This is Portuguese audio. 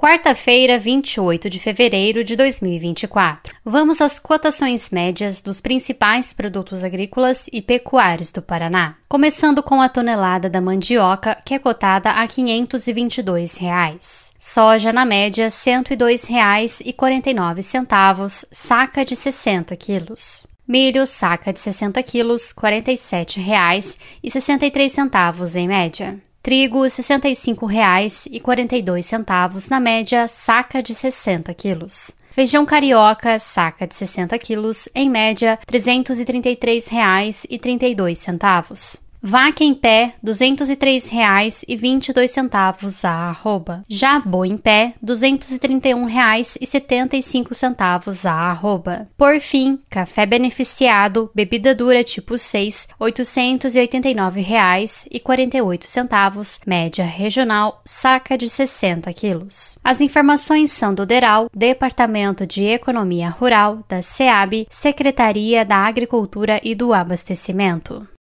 Quarta-feira, 28 de fevereiro de 2024. Vamos às cotações médias dos principais produtos agrícolas e pecuários do Paraná. Começando com a tonelada da mandioca, que é cotada a R$ 522. Soja, na média, R$ 102,49, saca de 60 quilos. Milho, saca de 60 quilos, R$ 47,63 em média. Trigo, R$ 65,42, na média, saca de 60 quilos. Feijão carioca, saca de 60 quilos, em média, R$ 333,32. Vaca em pé, R$ 203,22 a arroba. Já boi em pé, R$ 231,75 a arroba. Por fim, café beneficiado, bebida dura tipo 6, R$ 889,48, média regional, saca de 60 quilos. As informações são do DERAL, Departamento de Economia Rural, da SEAB, Secretaria da Agricultura e do Abastecimento.